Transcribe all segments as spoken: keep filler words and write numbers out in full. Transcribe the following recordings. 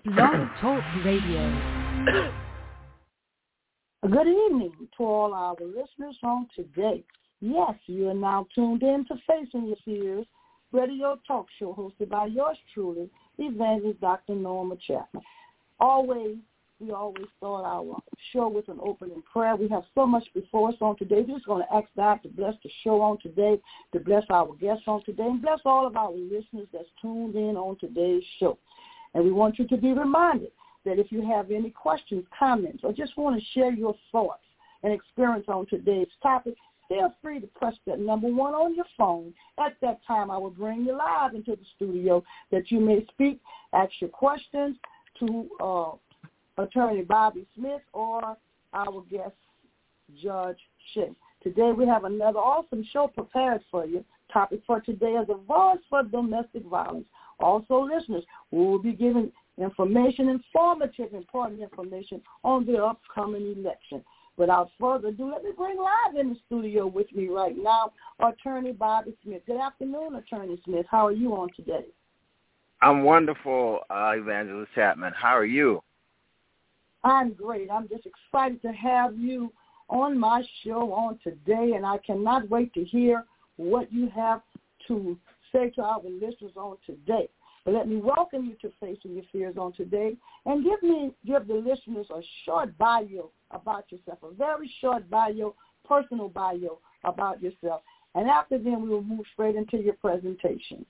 Blog Talk Radio. Good evening to all our listeners on today. Yes, you are now tuned in to Facing Your Fears, radio talk show hosted by yours truly, Evangelist Doctor Norma Chapman. Always, we always start our show with an opening prayer. We have so much before us on today. We're just going to ask God to bless the show on today, to bless our guests on today, and bless all of our listeners that's tuned in on today's show. And we want you to be reminded that if you have any questions, comments, or just want to share your thoughts and experience on today's topic, feel free to press that number one on your phone. At that time, I will bring you live into the studio that you may speak, ask your questions to uh, Attorney Bobby Smith or our guest, Judge Shea. Today we have another awesome show prepared for you. Topic for today is a voice for domestic violence. Also, listeners, we will be giving information, informative, important information on the upcoming election. Without further ado, let me bring live in the studio with me right now Attorney Bobby Smith. Good afternoon, Attorney Smith. How are you on today? I'm wonderful, uh, Evangelist Chapman. How are you? I'm great. I'm just excited to have you on my show on today, and I cannot wait to hear what you have to say to our listeners on today. But let me welcome you to Facing Your Fears on today, and give me give the listeners a short bio about yourself, a very short bio, personal bio about yourself. And after then, we will move straight into your presentation.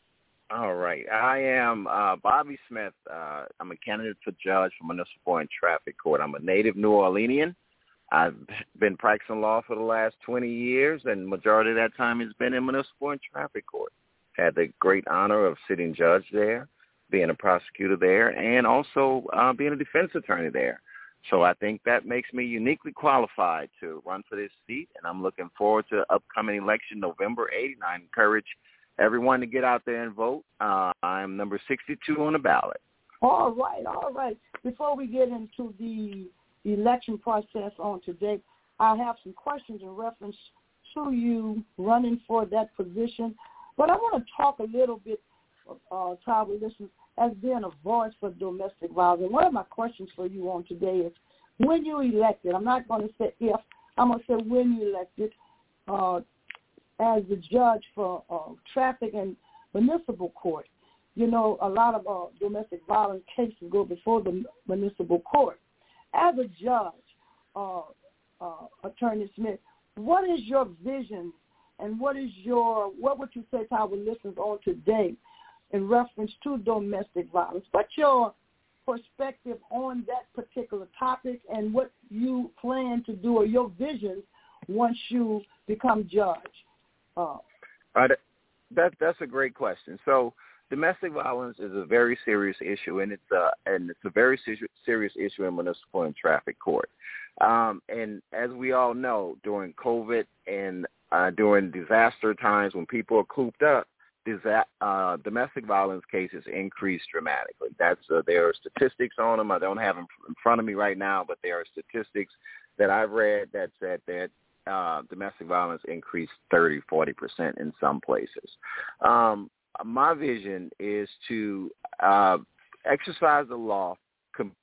All right. I am uh, Bobby Smith. Uh, I'm a candidate for judge for Municipal and Traffic Court. I'm a native New Orleanian. I've been practicing law for the last twenty years, and majority of that time has been in Municipal and Traffic Court. Had the great honor of sitting judge there, being a prosecutor there, and also uh, being a defense attorney there. So I think that makes me uniquely qualified to run for this seat, and I'm looking forward to the upcoming election November eighth, and I encourage everyone to get out there and vote. Uh, I'm number sixty-two on the ballot. All right, all right. Before we get into the election process on today, I have some questions in reference to you running for that position. But I want to talk a little bit uh, to our listeners as being a voice for domestic violence. And one of my questions for you on today is, when you elected, I'm not going to say if, I'm going to say when you elected uh, as the judge for uh, traffic and municipal court. You know, a lot of uh, domestic violence cases go before the municipal court. As a judge, uh, uh, Attorney Smith, what is your vision and what is your, what would you say to our listeners on today in reference to domestic violence? What's your perspective on that particular topic and what you plan to do or your vision once you become judge? Uh, uh, that, that's a great question. So domestic violence is a very serious issue, and it's a, and it's a very ser- serious issue in municipal and traffic court. Um, and as we all know, during COVID and Uh, during disaster times when people are cooped up, disa- uh, domestic violence cases increase dramatically. That's uh, there are statistics on them. I don't have them in front of me right now, but there are statistics that I've read that said that uh, domestic violence increased thirty, forty percent in some places. Um, my vision is to uh, exercise the law com-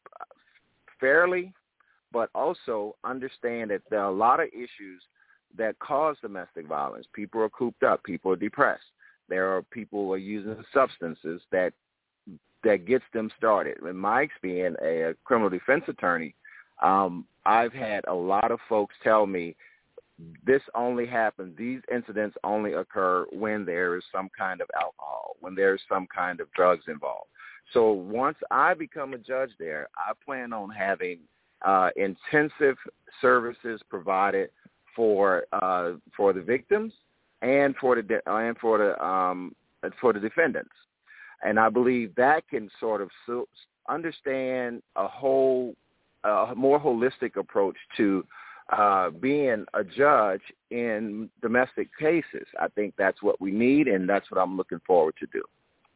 fairly, but also understand that there are a lot of issues that cause domestic violence. People are cooped up. People are depressed. There are people who are using substances that that gets them started. In my experience, a, a criminal defense attorney, um, I've had a lot of folks tell me this only happens, these incidents only occur when there is some kind of alcohol, when there is some kind of drugs involved. So once I become a judge there, I plan on having uh, intensive services provided for uh, for the victims and for the de- and for the um, for the defendants, and I believe that can sort of so understand a whole a more holistic approach to uh, being a judge in domestic cases. I think that's what we need, and that's what I'm looking forward to do.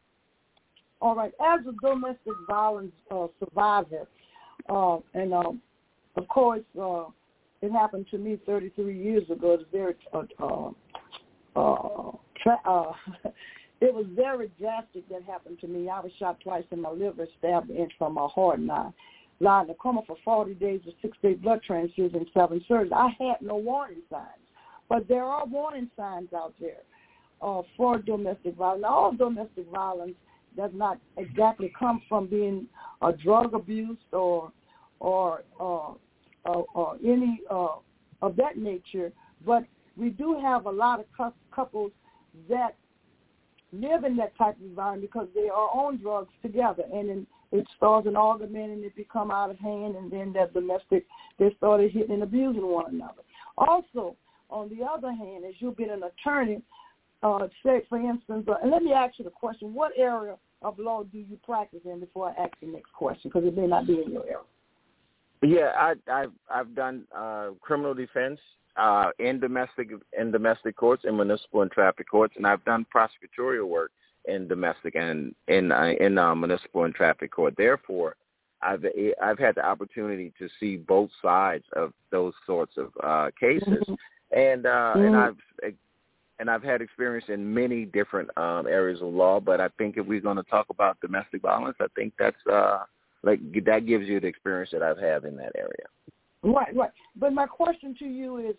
All right, as a domestic violence uh, survivor, uh, and um, of course. Uh, It happened to me thirty-three years ago. It's very, uh, uh, uh, tra- uh, it was very drastic that happened to me. I was shot twice in my liver, stabbed an inch from my heart, and I lied in a coma for forty days with six-day blood transfusion and seven surgeries. I had no warning signs, but there are warning signs out there uh, for domestic violence. All domestic violence does not exactly come from being a drug abuse or or uh, or, or any uh, of that nature, but we do have a lot of couples that live in that type of environment because they are on drugs together, and then it starts an argument and it become out of hand, and then that domestic, they started hitting and abusing one another. Also, on the other hand, as you've been an attorney, uh, say, for instance, uh, and let me ask you the question, what area of law do you practice in before I ask the next question, because it may not be in your area? Yeah, I, I've, I've done uh, criminal defense uh, in domestic in domestic courts, in municipal and traffic courts, and I've done prosecutorial work in domestic and in uh, in uh, municipal and traffic court. Therefore, I've I've had the opportunity to see both sides of those sorts of uh, cases, and uh, mm-hmm. and I've and I've had experience in many different um, areas of law. But I think if we're going to talk about domestic violence, I think that's uh, like that gives you the experience that I've had in that area. Right, right. But my question to you is,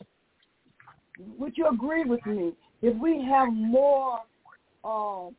would you agree with me if we have more uh,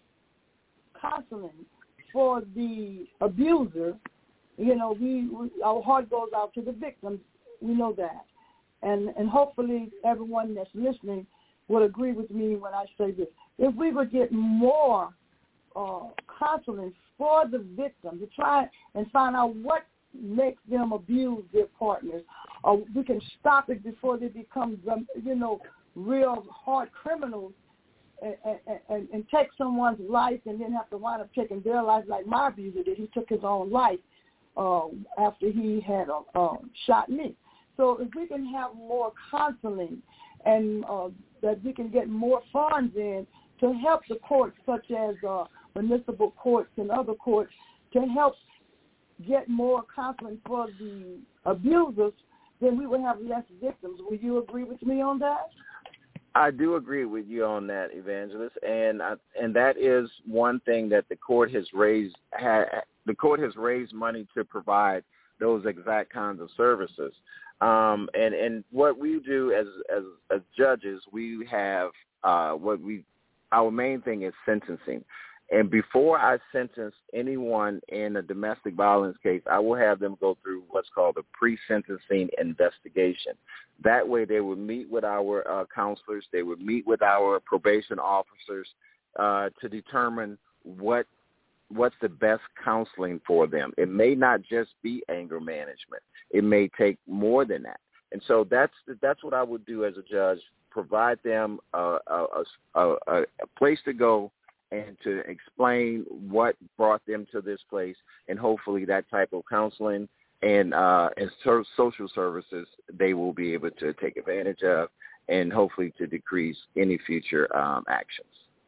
counseling for the abuser? You know, we, we our heart goes out to the victims. We know that, and and hopefully everyone that's listening would agree with me when I say this. If we would get more uh, counseling for the victim to try and find out what makes them abuse their partners, or we can stop it before they become, you know, real hard criminals and, and, and, and take someone's life and then have to wind up taking their life, like my abuser did. He took his own life uh, after he had uh, uh, shot me. So if we can have more counseling and uh, that we can get more funds in to help the courts, such as uh, municipal courts and other courts, to help get more counseling for the abusers, then we would have less victims. Would you agree with me on that? I do agree with you on that, Evangelist, and I, and that is one thing that the court has raised. Ha, the court has raised money to provide those exact kinds of services. Um, and and what we do as as, as judges, we have uh, what we our main thing is sentencing. And before I sentence anyone in a domestic violence case, I will have them go through what's called a pre-sentencing investigation. That way they would meet with our uh, counselors, they would meet with our probation officers uh, to determine what what's the best counseling for them. It may not just be anger management. It may take more than that. And so that's that's what I would do as a judge, provide them a, a, a, a, a place to go and to explain what brought them to this place, and hopefully that type of counseling and uh, and so- social services they will be able to take advantage of, and hopefully to decrease any future um, actions.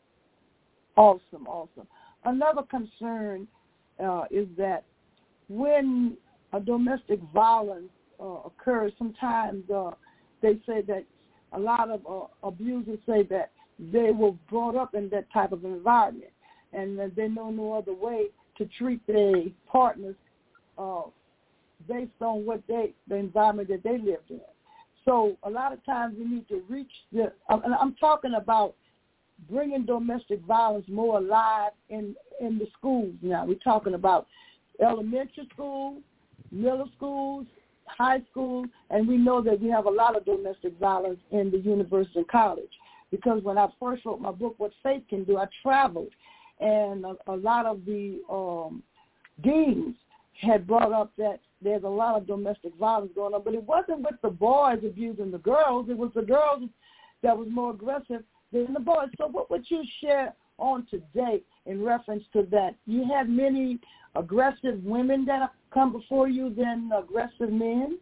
Awesome, awesome. Another concern uh, is that when a domestic violence uh, occurs, sometimes uh, they say that a lot of uh, abusers say that they were brought up in that type of environment, and that they know no other way to treat their partners uh, based on what they, the environment that they lived in. So a lot of times we need to reach the, and I'm talking about bringing domestic violence more alive in, in the schools now. We're talking about elementary school, middle schools, high school, and we know that we have a lot of domestic violence in the university and college. Because when I first wrote my book, What Faith Can Do, I traveled, and a, a lot of the um, deans had brought up that there's a lot of domestic violence going on, but it wasn't with the boys abusing the girls. It was the girls that was more aggressive than the boys. So what would you share on today in reference to that? You have many aggressive women that have come before you than aggressive men?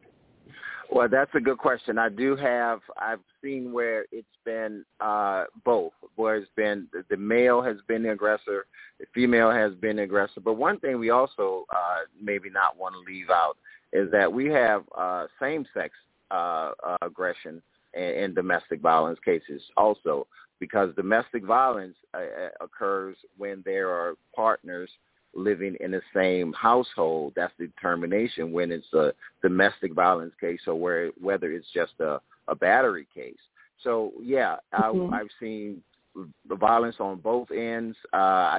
Well, that's a good question. I do have, I've seen where it's been uh, both, where it's been, the male has been the aggressor, the female has been the aggressor. But one thing we also uh, maybe not want to leave out is that we have uh, same-sex uh, uh, aggression in, in domestic violence cases also. because domestic violence uh, occurs when there are partners living in the same household. That's the determination when it's a domestic violence case or where whether it's just a, a battery case. So, yeah, mm-hmm. I, I've seen the violence on both ends. Uh, I,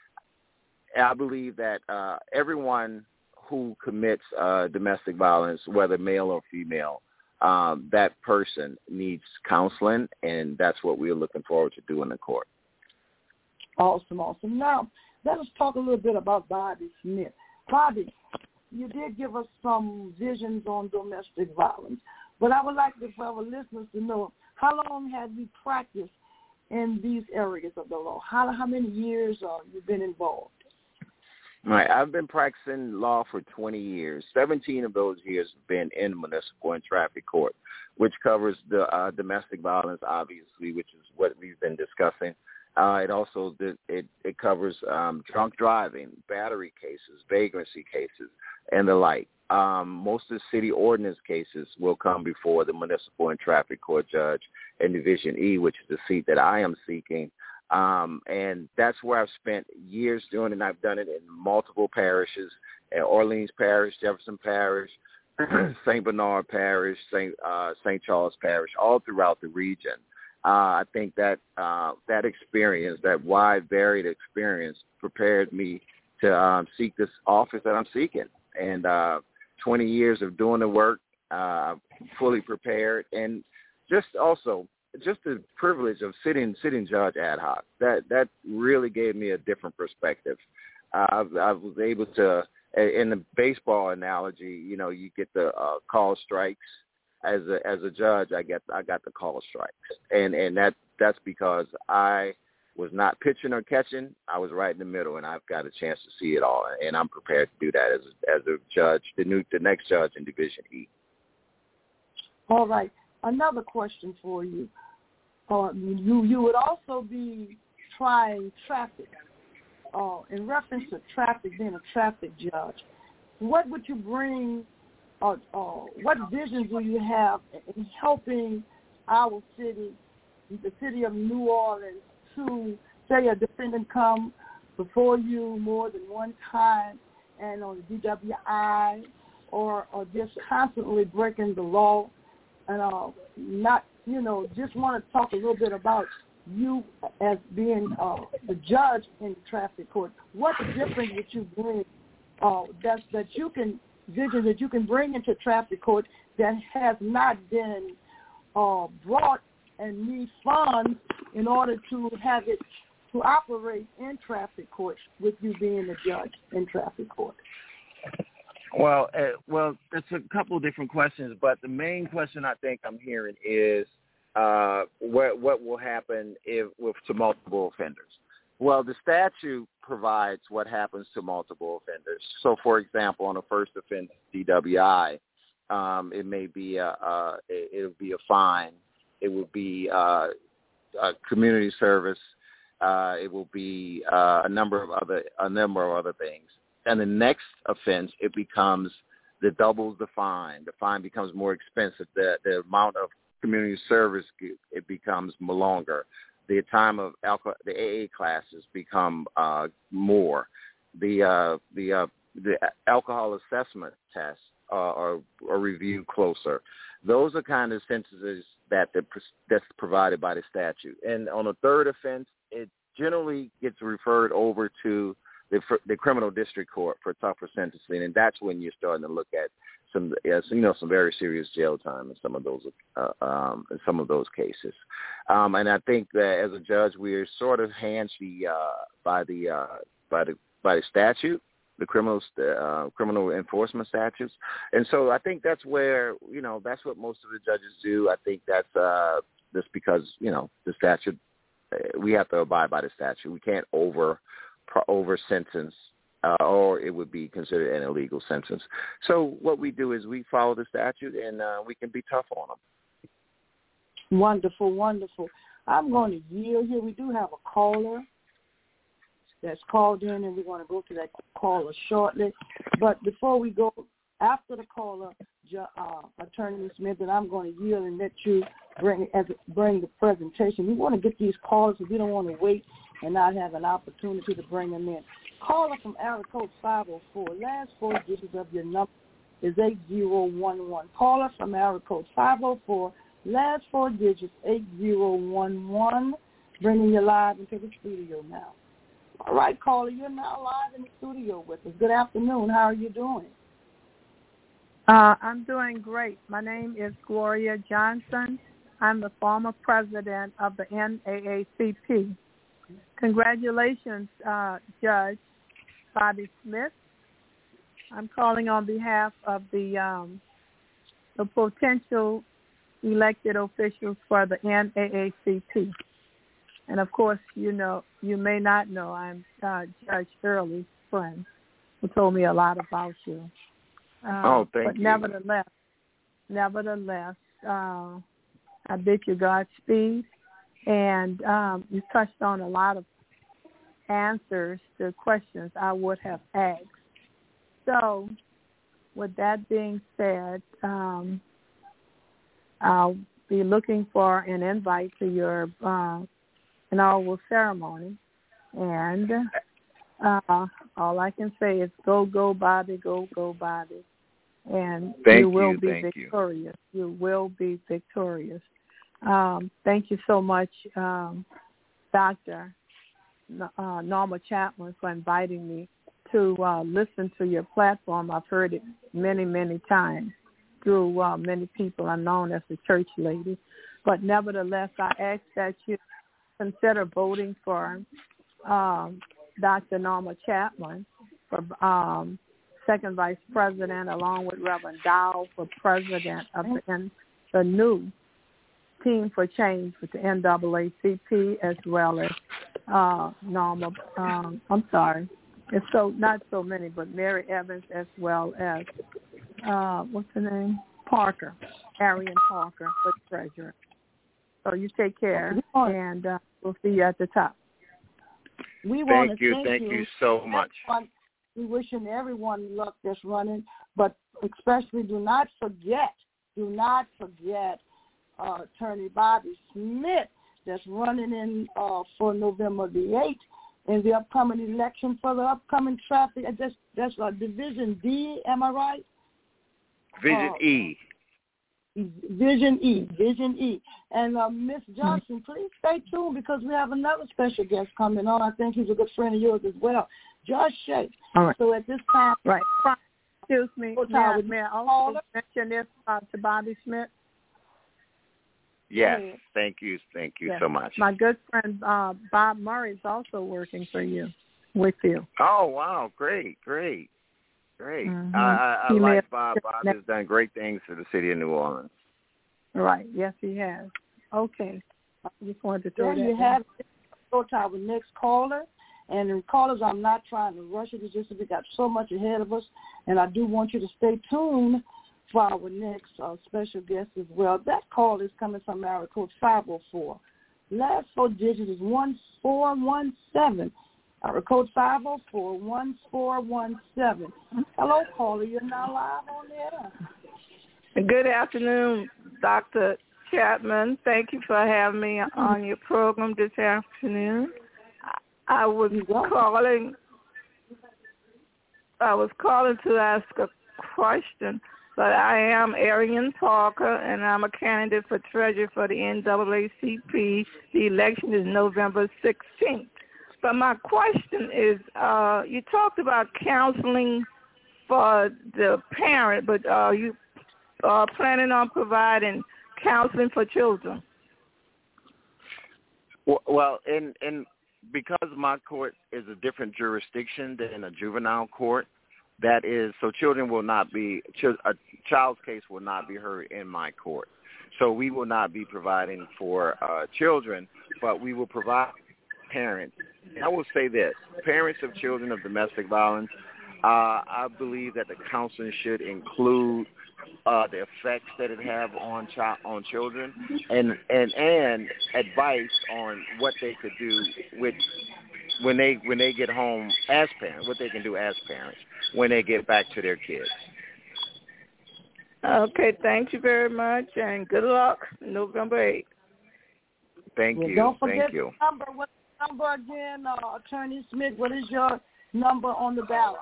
I believe that uh, everyone who commits uh, domestic violence, whether male or female, um, that person needs counseling, and that's what we're looking forward to doing in court. Awesome, awesome. Now, let us talk a little bit about Bobby Smith. Bobby, you did give us some visions on domestic violence, but I would like for our listeners to know, how long have you practiced in these areas of the law? How, how many years have uh, you been involved? Right. I've been practicing law for twenty years. seventeen of those years have been in municipal and traffic court, which covers the uh, domestic violence, obviously, which is what we've been discussing. Uh, it also it, it covers um, drunk driving, battery cases, vagrancy cases, and the like. Um, most of the city ordinance cases will come before the municipal and traffic court judge in Division E, which is the seat that I am seeking. Um, and that's where I've spent years doing it, and I've done it in multiple parishes, in Orleans Parish, Jefferson Parish, Saint Bernard Parish, Saint Uh, Saint Charles Parish, all throughout the region. Uh, I think that uh, that experience, that wide, varied experience, prepared me to um, seek this office that I'm seeking. And uh, twenty years of doing the work, uh, fully prepared, and just also just the privilege of sitting sitting judge ad hoc. That that really gave me a different perspective. Uh, I, I was able to, in the baseball analogy, you know, you get the uh, call strikes. As a as a judge, I get I got the call strikes, and and that that's because I was not pitching or catching. I was right in the middle, and I've got a chance to see it all, and I'm prepared to do that as a, as a judge, the new the next judge in Division E. All right, another question for you. Uh, you you would also be trying traffic. Uh, in reference to traffic, being a traffic judge, what would you bring? Uh, uh, what visions do you have in helping our city, the city of New Orleans, to say a defendant come before you more than one time and on the D W I or, or just constantly breaking the law and uh, not, you know, just want to talk a little bit about you as being uh, the judge in the traffic court. What difference would you bring uh, that, that you can vision that you can bring into traffic court that has not been uh, brought and need funds in order to have it to operate in traffic court with you being a judge in traffic court? Well, uh, well, it's a couple of different questions, but the main question I think I'm hearing is uh, what what will happen if with to multiple offenders. Well, the statute provides what happens to multiple offenders. So, for example, on a first offense D W I, um, it may be a, a it, it'll be a fine. It will be uh, a community service. Uh, it will be uh, a number of other a number of other things. And the next offense, it becomes the doubles the fine. The fine becomes more expensive. The the amount of community service it becomes longer. The time of alcohol, the A A classes become uh, more. The uh, the uh, the alcohol assessment tests uh, are, are reviewed closer. Those are kind of sentences that the, that's provided by the statute. And on a third offense, it generally gets referred over to the, the criminal district court for tougher sentencing, and that's when you're starting to look at some, you know, some very serious jail time in some of those, uh, um, in some of those cases. Um, and I think that as a judge, we are sort of handed uh, by the uh, by the by the statute, the criminal uh, criminal enforcement statutes. And so I think that's where, you know, that's what most of the judges do. I think that's uh, just because, you know, the statute, we have to abide by the statute. We can't over over sentence. Uh, or it would be considered an illegal sentence. So what we do is we follow the statute, and uh, we can be tough on them. Wonderful, wonderful. I'm going to yield here. We do have a caller that's called in, and we're going to go to that caller shortly. But before we go, after the caller, uh, Attorney Smith, and I'm going to yield and let you bring as bring the presentation. We want to get these callers, we don't want to wait and not have an opportunity to bring them in. Caller from area code five oh four. Last four digits of your number is eight zero one one. Caller from area code five oh four. Last four digits, eight zero one one. Bringing you live into the studio now. All right, caller, you're now live in the studio with us. Good afternoon. How are you doing? Uh, I'm doing great. My name is Gloria Johnson. I'm the former president of the N double A C P. Congratulations, uh, Judge Bobby Smith. I'm calling on behalf of the um, the potential elected officials for the N double A C P. And, of course, you know, you may not know, I'm uh, Judge Early's friend, who told me a lot about you. Uh, oh, thank but you. nevertheless, nevertheless, uh, I bid you Godspeed. And um, you touched on a lot of answers to questions I would have asked. So, with that being said, um, I'll be looking for an invite to your uh, inaugural ceremony. And uh, all I can say is go, go, Bobby, go, go, Bobby. And thank you will you, be thank victorious. You. you will be victorious. Um, thank you so much, um, Doctor Uh, Norma Chapman, for inviting me to uh, listen to your platform. I've heard it many, many times through uh, many people. I'm known as a church lady. But nevertheless, I ask that you consider voting for um, Doctor Norma Chapman for um, second vice president, along with Reverend Dow for president of the, the new Team for Change with the N double A C P, as well as uh, Norma, um, I'm sorry, it's so not so many, but Mary Evans, as well as, uh, what's her name? Parker, Arian Parker for treasurer. So you take care, and uh, we'll see you at the top. We want thank to you, thank, thank you. you so much. We're wishing everyone luck that's running, but especially do not forget, do not forget uh, Attorney Bobby Smith that's running in uh, for November the eighth in the upcoming election for the upcoming traffic. That's, that's uh, Division D, am I right? Vision uh, E. Vision E, Vision E. And uh, Miss Johnson, please stay tuned because we have another special guest coming on. I think he's a good friend of yours as well, Josh Shea. All right. So at this time, right. Excuse me, may I, may I also mention this uh, to Bobby Smith? Yes, thank you, thank you yes. so much. My good friend uh, Bob Murray is also working for you, with you. Oh, wow, great, great. Great. Mm-hmm. I, I, I He like Bob. Bob has done great things for the city of New Orleans. Right. Yes, he has. Okay. I just wanted to throw there that you have it. Go to our next caller. And the callers, I'm not trying to rush it. It's just that we got so much ahead of us. And I do want you to stay tuned for our next uh, special guest as well. That call is coming from area code five oh four. Last four digits is one four one seven. Our code five oh four, one four one seven. Hello, caller. You're now live on the air. Good afternoon, Doctor Chapman. Thank you for having me on your program this afternoon. I was calling. I was calling to ask a question, but I am Arian Parker, and I'm a candidate for treasurer for the N double A C P. The election is November sixteenth. But my question is, uh, you talked about counseling for the parent, but are you uh, planning on providing counseling for children? Well, in, in because my court is a different jurisdiction than a juvenile court, that is, so children will not be, a child's case will not be heard in my court. So we will not be providing for uh, children, but we will provide parents. I will say this, parents of children of domestic violence, uh, I believe that the counseling should include uh, the effects that it have on child, on children, and, and and advice on what they could do with when they when they get home as parents, what they can do as parents when they get back to their kids. Okay, thank you very much, and good luck November eighth. Thank Yeah, you. don't forget Thank you. the number. What's the number again, uh, Attorney Smith? What is your number on the ballot?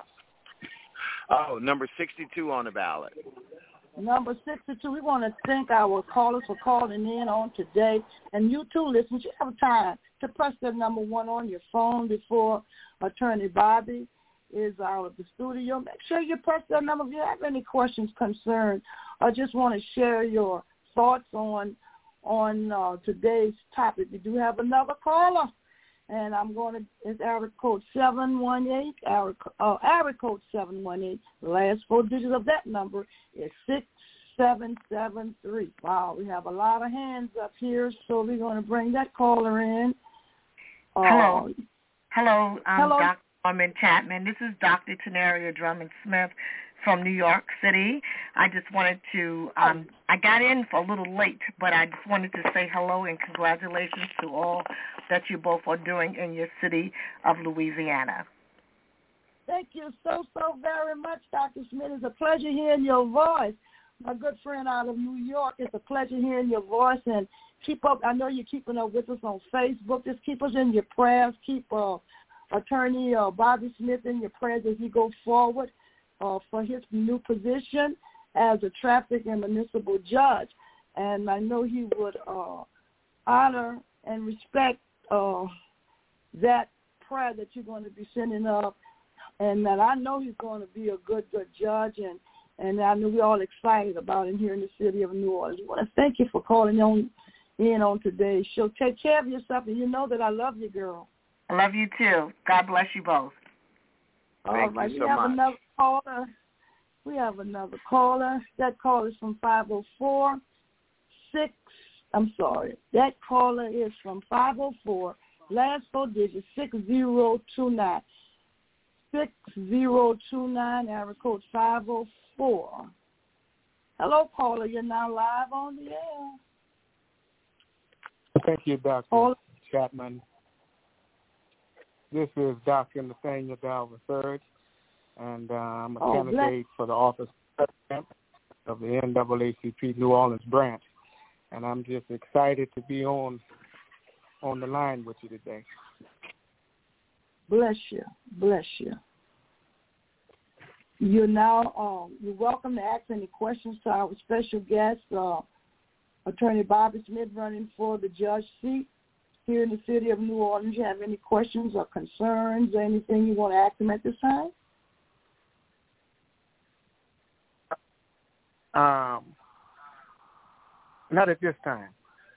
Oh, number sixty-two on the ballot. Number sixty-two. We want to thank our callers for calling in on today. And you too, listeners, you have time to press that number one on your phone before Attorney Bobby is out of the studio. Make sure you press that number if you have any questions, concerns, or just want to share your thoughts on on uh, today's topic. We do have another caller, and I'm going to, it's area code seven one eight, area, uh, area code seven one eight. The last four digits of that number is six seven seven three. Wow, we have a lot of hands up here, so we're going to bring that caller in. Uh, Hello. Hello, I'm Hello. Doctor Norman Chapman. This is Doctor Tenaria Drummond Smith from New York City. I just wanted to, um, I got in for a little late, but I just wanted to say hello and congratulations to all that you both are doing in your city of Louisiana. Thank you so, so very much, Doctor Smith. It's a pleasure hearing your voice. My good friend out of New York, it's a pleasure hearing your voice. And keep up. I know you're keeping up with us on Facebook. Just keep us in your prayers. Keep uh, Attorney uh, Bobby Smith in your prayers as he goes forward uh, for his new position as a traffic and municipal judge. And I know he would uh, honor and respect uh, that prayer that you're going to be sending up, and that I know he's going to be a good, good judge, and, and I know we're all excited about him here in the city of New Orleans. I want to thank you for calling on in on today's show. Take care of yourself, and you know that I love you, girl. I love you too. God bless you both. All Thank right, you we so have much. another caller. We have another caller. That caller is from five oh four six. I'm sorry. That caller is from five oh four, last four digits, six zero two nine. six zero two nine, area code five oh four. Hello, caller. You're now live on the air. Thank you, Doctor Caller. Chapman. This is Doctor Nathaniel Dow the third, and uh, I'm a Oh, candidate for the office of president of the N double A C P New Orleans branch, and I'm just excited to be on on the line with you today. Bless you. Bless you. You're now um, you're welcome to ask any questions to our special guest, uh, Attorney Bobby Smith, running for the judge seat here in the city of New Orleans. You have any questions or concerns or anything you want to ask him at this time? Um, not at this time.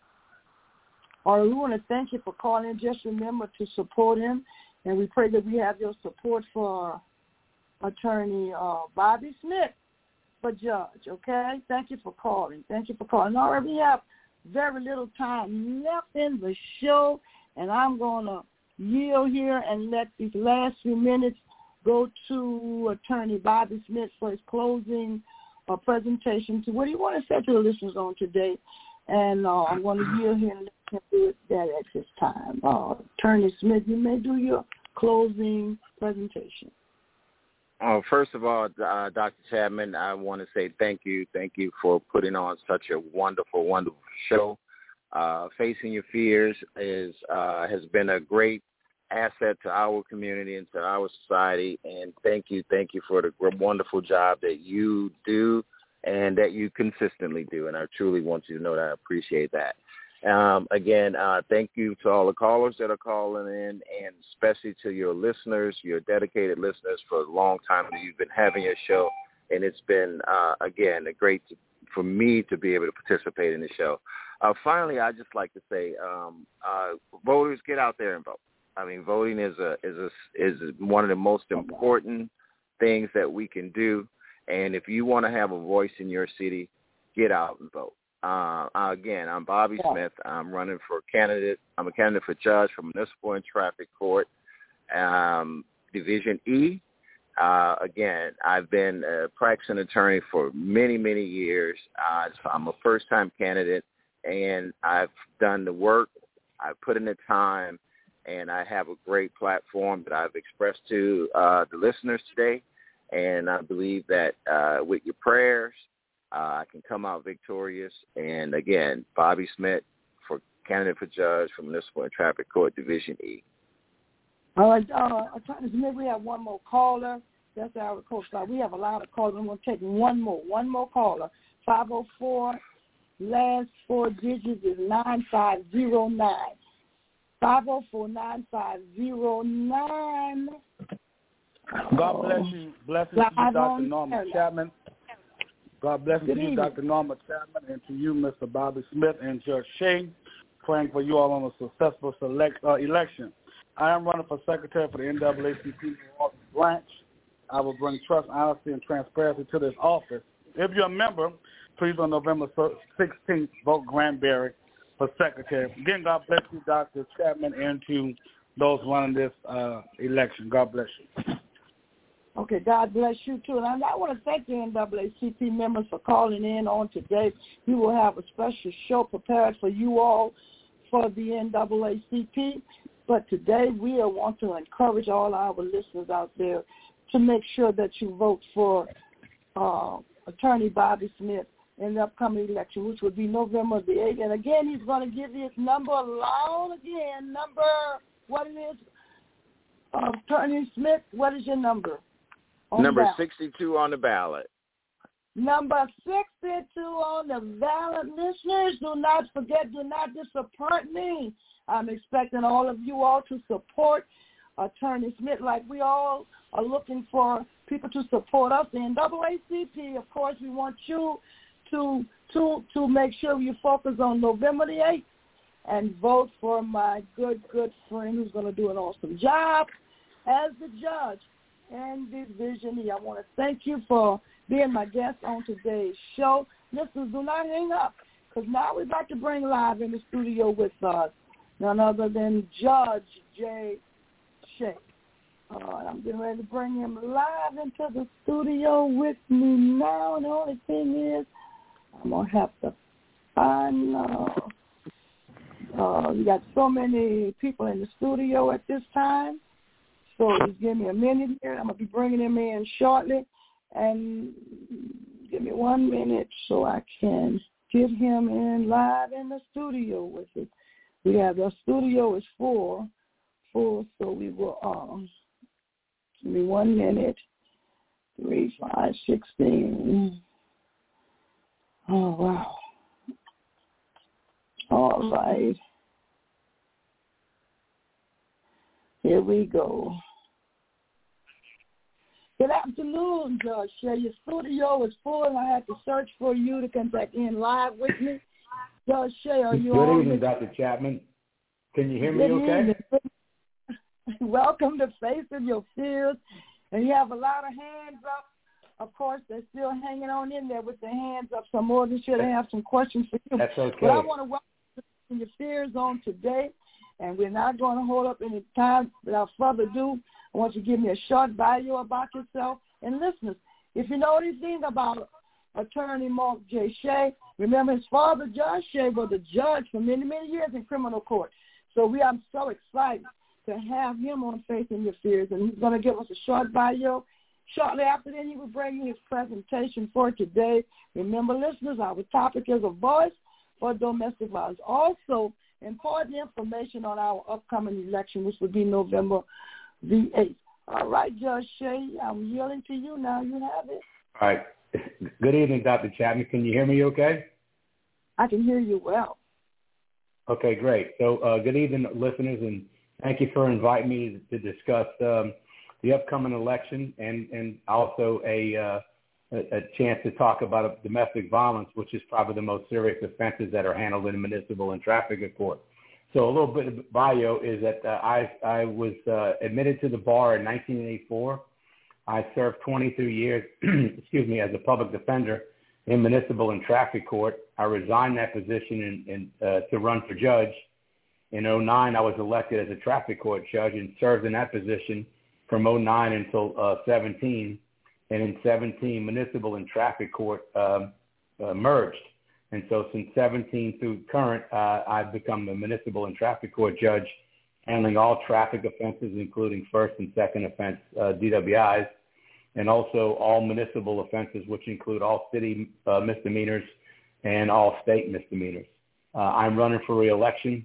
All right, we want to thank you for calling. Just remember to support him, and we pray that we have your support for Attorney uh, Bobby Smith for judge, okay? Thank you for calling. Thank you for calling. All right, we have very little time left in the show, and I'm going to yield here and let these last few minutes go to Attorney Bobby Smith for his closing uh, presentation. So what do you want to say to the listeners on today? And uh, I'm going to yield here and let him do that at this time. Uh, Attorney Smith, you may do your closing presentation. Oh, first of all, uh, Doctor Chapman, I want to say thank you. Thank you for putting on such a wonderful, wonderful show. Uh, Facing Your Fears is uh, has been a great asset to our community and to our society. And thank you, thank you for the wonderful job that you do and that you consistently do. And I truly want you to know that I appreciate that. Um, again, uh, thank you to all the callers that are calling in, and especially to your listeners, your dedicated listeners for a long time that you've been having your show. And it's been, uh, again, a great to, for me to be able to participate in the show. Uh, finally, I'd just like to say, um, uh, voters, get out there and vote. I mean, voting is a is a, is one of the most important things that we can do. And if you want to have a voice in your city, get out and vote. Uh, again, I'm Bobby Yeah. Smith. I'm running for candidate. I'm a candidate for judge for municipal and traffic court, um, Division E. Uh, again, I've been a practicing attorney for many, many years. Uh, so I'm a first-time candidate, and I've done the work. I've put in the time, and I have a great platform that I've expressed to uh, the listeners today. And I believe that uh, with your prayers uh, I can come out victorious. And again, Bobby Smith for candidate for judge for Municipal and Traffic Court, Division E. All right, uh, Attorney Smith, we have one more caller. That's our coach. We have a lot of callers. I'm going to take one more, one more caller. five oh four, last four digits is nine five zero nine. five oh four, nine five zero nine. God bless you. Blessings to you, Doctor Norma Chapman. God bless you, you, Doctor Norma Chapman, and to you, Mister Bobby Smith and Judge Shea. Praying for you all on a successful select, uh, election. I am running for Secretary for the N double A C P branch. I will bring trust, honesty, and transparency to this office. If you're a member, please on November sixteenth, vote Granberry for Secretary. Again, God bless you, Doctor Chapman, and to those running this uh, election. God bless you. Okay, God bless you, too. And I want to thank the N double A C P members for calling in on today. We will have a special show prepared for you all for the N double A C P. But today we want to encourage all our listeners out there to make sure that you vote for uh, Attorney Bobby Smith in the upcoming election, which will be November the eighth. And again, he's going to give you his number loud again. Number, what it is? Uh, Attorney Smith, what is your number? Number sixty-two on the ballot. Number sixty-two on the ballot. Listeners, do not forget, do not disappoint me. I'm expecting all of you all to support Attorney Smith like we all are looking for people to support us. The N double A C P, of course, we want you to to to make sure you focus on November the eighth and vote for my good, good friend who's going to do an awesome job as the judge and Division E. I want to thank you for being my guest on today's show. Listeners, do not hang up, because now we're about to bring live in the studio with us none other than Judge Jay Shea. Uh, I'm getting ready to bring him live into the studio with me now. And the only thing is, I'm going to have to find, uh, uh, we got so many people in the studio at this time. So just give me a minute here. I'm going to be bringing him in shortly. And give me one minute so I can get him in live in the studio with us. We have, the studio is full, full, so we will, um, give me one minute. Three, five, sixteen. Oh, wow. All right. Here we go. Good afternoon, Judge Shea. Your studio is full, and I had to search for you to come back in live with me. Judge Shea, are you Good on? Good evening, Doctor Chapman. Can you hear me Good okay? Evening. Welcome to Facing Your Fears. And you have a lot of hands up. Of course, they're still hanging on in there with their hands up. So more than sure they have some questions for you. That's okay. But I want to welcome you to Facing Your Fears on today. And we're not going to hold up any time. Without further ado, I want you to give me a short bio about yourself. And listeners, if you know anything about Attorney Mark J. Shea, remember his father, Judge Shea, was a judge for many, many years in criminal court. So we are so excited to have him on Facing Your Fears. And he's going to give us a short bio. Shortly after that, he will bring you his presentation for today. Remember, listeners, our topic is a voice for domestic violence. Also, important information on our upcoming election, which will be November the eighth. All right, Judge Shea, I'm yielding to you now. You have it. All right. Good evening, Doctor Chapman. Can you hear me okay? I can hear you well. Okay, great. So uh, good evening, listeners, and thank you for inviting me to discuss um, the upcoming election and, and also a, uh, a, a chance to talk about domestic violence, which is probably the most serious offenses that are handled in municipal and traffic court. So a little bit of bio is that uh, I, I was uh, admitted to the bar in nineteen eighty-four. I served twenty-two years, excuse me, as a public defender in municipal and traffic court. I resigned that position in, in, uh, to run for judge. In oh nine, I was elected as a traffic court judge and served in that position from oh nine until uh, seventeen. And in seventeen, municipal and traffic court uh, uh, merged. And so since seventeen through current, uh, I've become the municipal and traffic court judge, handling all traffic offenses, including first and second offense uh, D W Is. and also all municipal offenses, which include all city uh, misdemeanors and all state misdemeanors. Uh, I'm running for re-election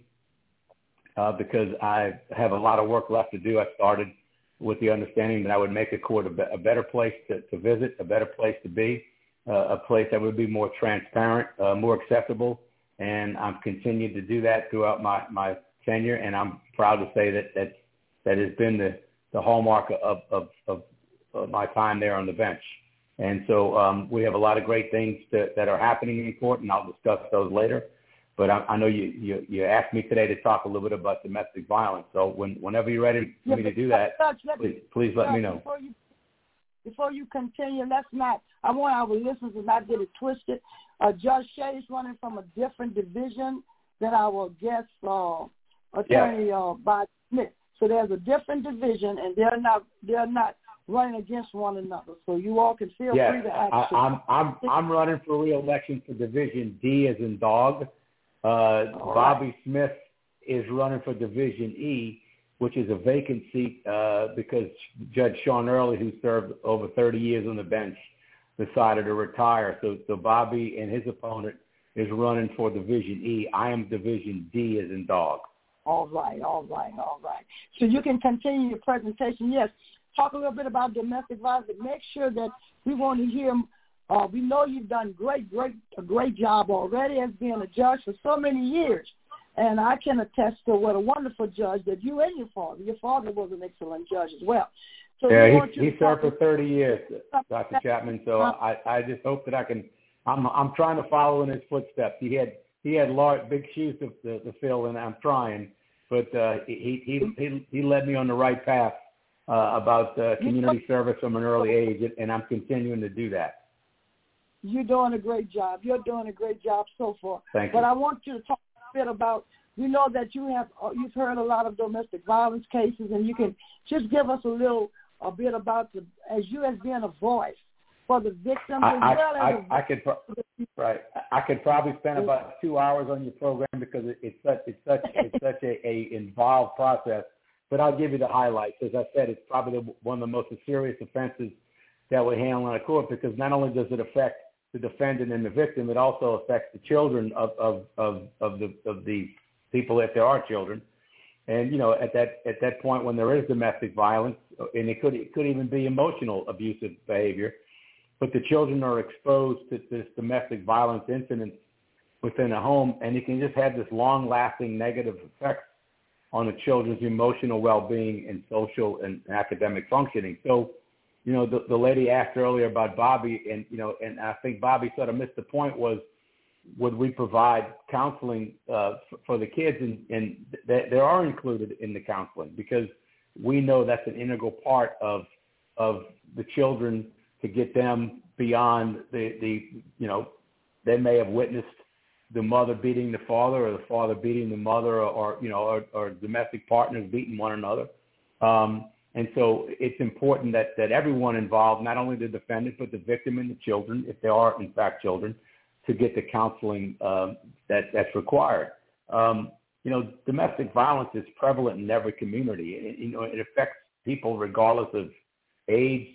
uh, because I have a lot of work left to do. I started with the understanding that I would make a court a, be- a better place to, to visit, a better place to be, uh, a place that would be more transparent, uh, more accessible, and I'm continued to do that throughout my, my tenure, and I'm proud to say that that, that has been the, the hallmark of, of, of, of my time there on the bench. And so um, we have a lot of great things to, that are happening in court, and I'll discuss those later. But I, I know you, you, you asked me today to talk a little bit about domestic violence. So when, whenever you're ready for yeah, me to do that, Judge, please, please let Judge, me know. Before you, before you continue, let's not, I want our listeners to not get it twisted. Uh, Judge Shea is running from a different division than our guest, uh, Attorney yes. uh, Bob Smith. So there's a different division, and they're not they're not running against one another. So you all can feel yes. free to act. I, I'm I'm I'm running for re-election for Division D, as in dog. Uh, Bobby right. Smith is running for Division E, which is a vacant seat uh, because Judge Sean Early, who served over thirty years on the bench, decided to retire. So, so Bobby and his opponent is running for Division E. I am Division D, as in dog. All right, all right, all right. So you can continue your presentation. Yes, talk a little bit about domestic violence, but make sure that we want to hear. Uh, we know you've done great, great, a great job already as being a judge for so many years, and I can attest to what a wonderful judge that you and your father. Your father was an excellent judge as well. So yeah, he, he served for thirty years, Doctor Chapman. So I, I just hope that I can. I'm I'm trying to follow in his footsteps. He had he had large, big shoes to, to, to fill, and I'm trying. But uh, he he he he led me on the right path uh, about uh, community service from an early age, and I'm continuing to do that. You're doing a great job. You're doing a great job so far. Thank but you. I want you to talk a bit about. We know that you have uh, you've heard a lot of domestic violence cases, and you can just give us a little a bit about the as you as being a voice for the victims I, as I, well I, as I, I could pro- right. I could probably spend about two hours on your program because it, it's such it's such it's such a, a involved process. But I'll give you the highlights. As I said, it's probably the, one of the most serious offenses that we handle in a court because not only does it affect the defendant and the victim, it also affects the children of of of, of the of the people if there are children. And you know, at that at that point when there is domestic violence, and it could it could even be emotional abusive behavior, but the children are exposed to this domestic violence incident within a home, and it can just have this long-lasting negative effect on the children's emotional well-being and social and academic functioning. So, you know, the, the lady asked earlier about Bobby, and you know, and I think Bobby sort of missed the point was, would we provide counseling uh, f- for the kids, and, and they, they are included in the counseling because we know that's an integral part of of the children to get them beyond the, the you know, they may have witnessed the mother beating the father or the father beating the mother or, or you know, or, or domestic partners beating one another. Um, and so it's important that, that everyone involved, not only the defendant, but the victim and the children, if there are in fact children, to get the counseling um, that, that's required. Um, you know, domestic violence is prevalent in every community. It, you know, it affects people regardless of age,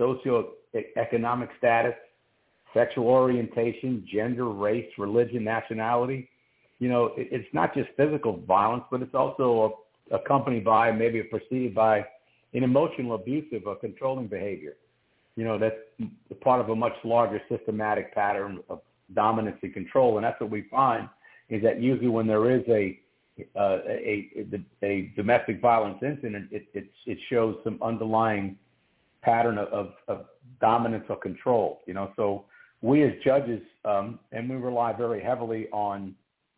socioeconomic status, sexual orientation, gender, race, religion, nationality. You know, it, it's not just physical violence, but it's also a, accompanied by, maybe preceded by an emotional, abusive, or controlling behavior. You know, that's part of a much larger systematic pattern of dominance and control. And that's what we find is that usually when there is a uh, a, a, a domestic violence incident, it, it, it shows some underlying pattern of, of, of dominance or control. You know, so we as judges, um, and we rely very heavily on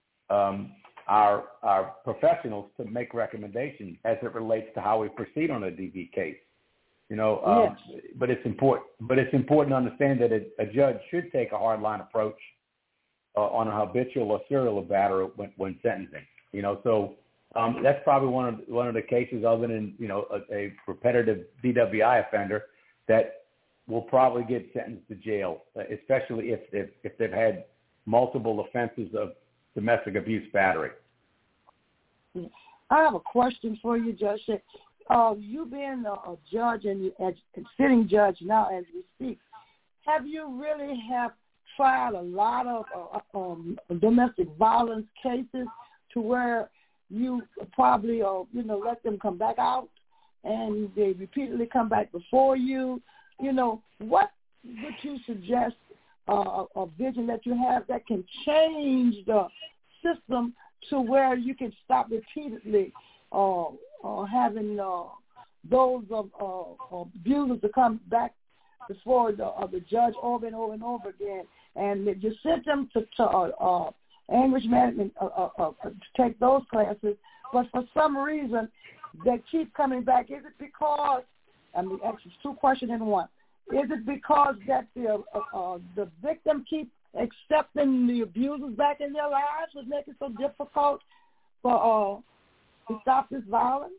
um, our our professionals to make recommendations as it relates to how we proceed on a D V case. You know, um, yes. but it's important. But it's important to understand that a, a judge should take a hardline approach uh, on a habitual or serial batterer when, when sentencing. You know, so um, that's probably one of one of the cases, other than you know a, a repetitive D W I offender, that will probably get sentenced to jail, especially if if, if they've had multiple offenses of domestic abuse battery. I have a question for you, Judge. uh, you being a, a judge and a sitting judge now as we speak, have you really have tried a lot of uh, um, domestic violence cases to where you probably, uh, you know, let them come back out and they repeatedly come back before you? You know, what would you suggest uh, a vision that you have that can change the system to where you can stop repeatedly uh, uh, having uh, those of uh, abusers to come back before the, uh, the judge over and over and over again, and you sent them to, to uh, uh, anguish management uh, uh, uh, to take those classes, but for some reason they keep coming back. Is it because, I mean, actually two questions in one. Is it because that the uh, uh, the victim keep accepting the abusers back in their lives, which makes it so difficult for uh, to stop this violence?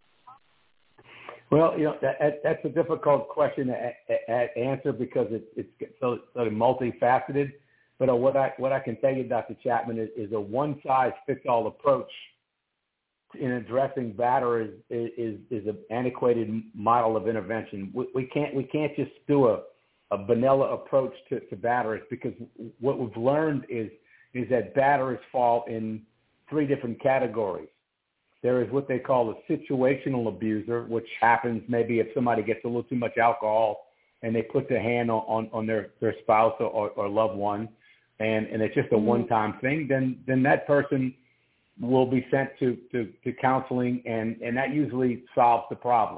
Well, you know, that, that's a difficult question to a, a, answer because it, it's so sort of multifaceted. But uh, what I what I can tell you, Doctor Chapman, is, is a one-size-fits-all approach in addressing batterers is, is, is an antiquated model of intervention. We, we can't we can't just do a, a vanilla approach to, to batterers, because what we've learned is is that batterers fall in three different categories. There is what they call a situational abuser, which happens maybe if somebody gets a little too much alcohol and they put their hand on, on, on their, their spouse or, or loved one, and, and it's just a mm-hmm. one-time thing, then then that person will be sent to, to, to counseling, and, and that usually solves the problem.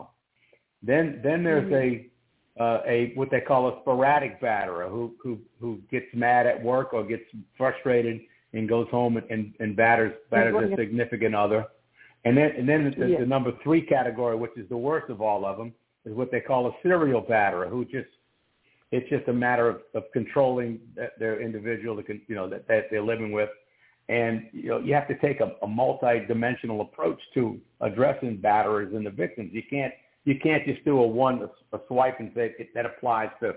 Then then there's mm-hmm. a uh, a what they call a sporadic batterer who, who, who gets mad at work or gets frustrated and goes home and, and, and batters batters a significant other. And then, and then the, yes. the number three category, which is the worst of all of them, is what they call a serial batterer, who just, it's just a matter of, of controlling their individual, you know, that, that they're living with. And, you know, you have to take a, a multi-dimensional approach to addressing batterers and the victims. You can't, you can't just do a one, a swipe and say that applies to,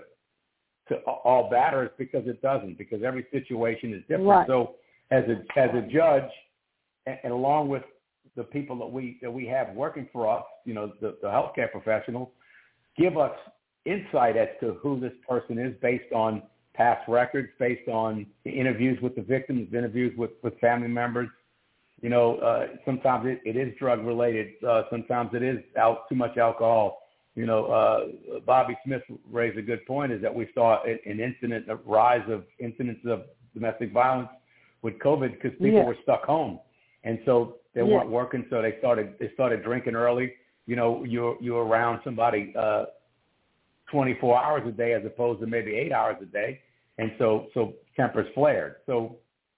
to all batterers, because it doesn't, because every situation is different. Right. So as a, as a judge, and, and along with the people that we that we have working for us, you know, the, the healthcare professionals, give us insight as to who this person is based on past records, based on interviews with the victims, interviews with, with family members. You know, uh, sometimes it, it is drug related. Uh, sometimes it is out too much alcohol. You know, uh, Bobby Smith raised a good point, is that we saw an, an incident, a rise of incidents of domestic violence with COVID because people yeah. were stuck home. And so they yeah. weren't working, so they started they started drinking early. You know, you're you're around somebody uh, twenty-four hours a day as opposed to maybe eight hours a day, and so so tempers flared. So,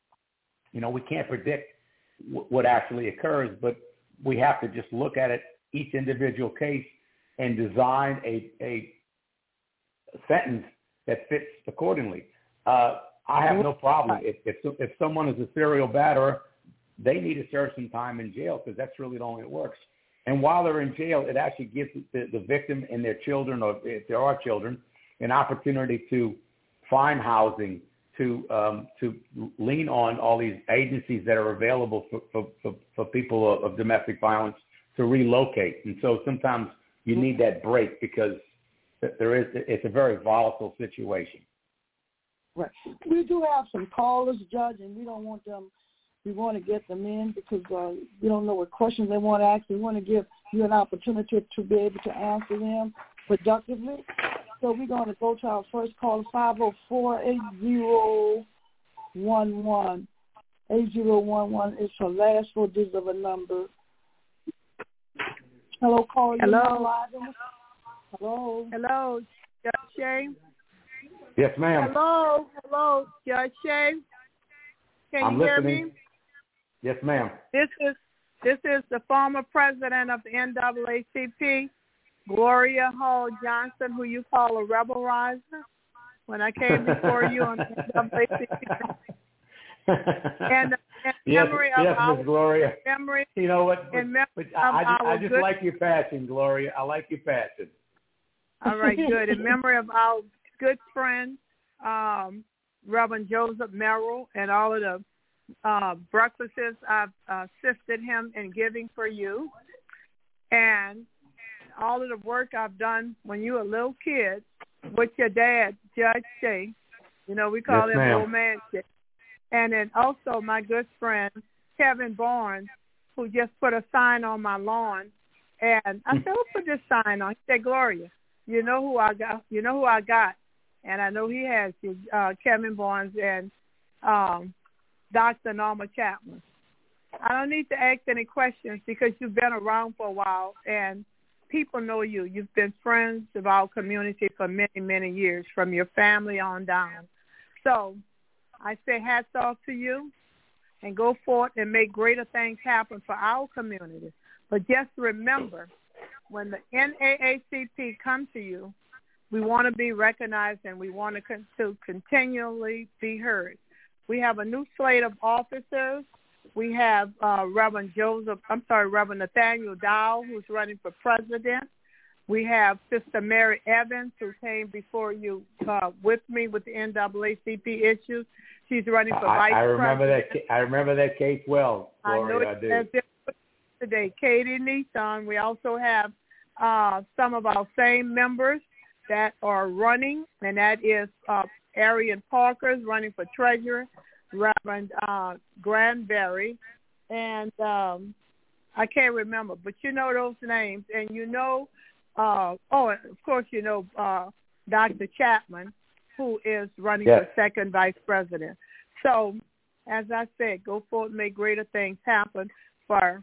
you know, we can't predict w- what actually occurs, but we have to just look at it, each individual case, and design a a sentence that fits accordingly. Uh, I have no problem if if if someone is a serial batterer, they need to serve some time in jail, because that's really the only way it works. And while they're in jail, it actually gives the, the victim and their children, or if there are children, an opportunity to find housing, to um, to lean on all these agencies that are available for, for, for, for people of, of domestic violence to relocate. And so sometimes you need that break, because there is it's a very volatile situation. Right. We do have some callers, Judge, and we don't want them. We want to get them in because uh, we don't know what questions they want to ask. We want to give you an opportunity to be able to answer them productively. So we're going to go to our first caller, five oh four, eight oh one one. eight oh one one is her last four digits of a number. Hello, caller. Hello. Hello. Hello, Judge Shay. Yes, ma'am. Hello. Hello, Judge Shay. Can I'm you hear listening. me? Yes, ma'am. This is this is the former president of the N double A C P, Gloria Hall Johnson, who you call a rebel riser. When I came before you on the N double A C P, and in yes, memory of yes, our Miz Gloria. memory, you know what? But, in memory but of I, I just, our I just good, like your passion, Gloria. I like your passion. All right, good. In memory of our good friend, um, Reverend Joseph Merrill, and all of the uh, breakfasts I've uh, assisted him in giving for you. And all of the work I've done when you were a little kid with your dad, Judge Shea. You know, we call yes, him ma'am. Old Man Shea. And then also my good friend, Kevin Barnes, who just put a sign on my lawn. And I said, who put this sign on? He said, Gloria, you know who I got. You know who I got. And I know he has you, uh, Kevin Barnes and um, Doctor Norma Chapman. I don't need to ask any questions because you've been around for a while and people know you. You've been friends of our community for many, many years, from your family on down. So I say hats off to you and go forth and make greater things happen for our community. But just remember, when the N double A C P comes to you, we want to be recognized and we want to, con- to continually be heard. We have a new slate of officers. We have uh, Reverend Joseph, I'm sorry, Reverend Nathaniel Dow, who's running for president. We have Sister Mary Evans, who came before you uh, with me with the N double A C P issues. She's running for I, vice I remember president. that. I remember that case well, Gloria. I know I do. it's today. Katie Nissan. We also have uh, some of our same members that are running, and that is uh, Arian Parker's running for treasurer, Reverend uh, Granberry, and um, I can't remember, but you know those names, and you know, uh, oh, of course you know uh, Doctor Chapman, who is running yes. for second vice president. So, as I said, go forward and make greater things happen for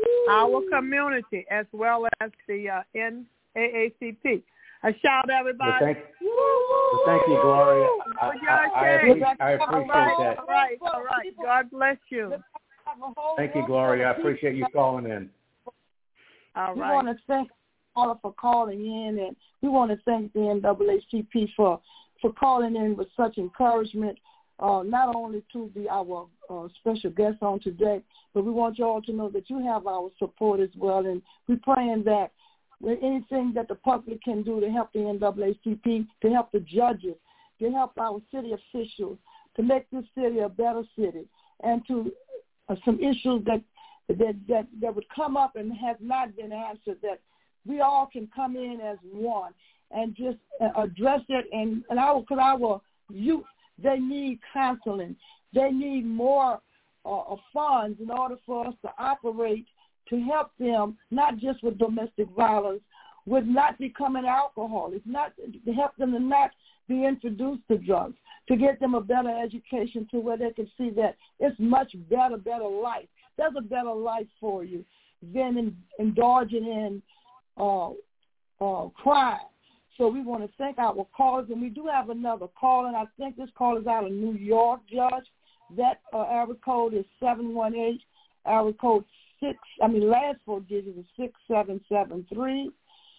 our community as well as the uh, N double A C P. A shout, everybody. Well, thank, well, thank you, Gloria. I, I, I, appreciate, I appreciate all right, that. All right, all right. God bless you. Thank you, Gloria. I appreciate you calling in. All right. We want to thank all for calling in, and we want to thank the N double A C P for, for calling in with such encouragement, uh, not only to be our uh, special guest on today, but we want you all to know that you have our support as well, and we're praying that with anything that the public can do to help the N double A C P, to help the judges, to help our city officials, to make this city a better city, and to uh, some issues that, that that that would come up and have not been answered, that we all can come in as one and just uh, address it. And, and our, because our youth, they need counseling. They need more uh, funds in order for us to operate, to help them, not just with domestic violence, with not becoming alcoholics, not to help them to not be introduced to drugs, to get them a better education to where they can see that it's much better, better life. There's a better life for you than in, indulging in uh, uh, crime. So we want to thank our callers, and we do have another call, and I think this call is out of New York, Judge. That uh, area code is seven one eight, area code six, I mean, last four digits is six seven seven three.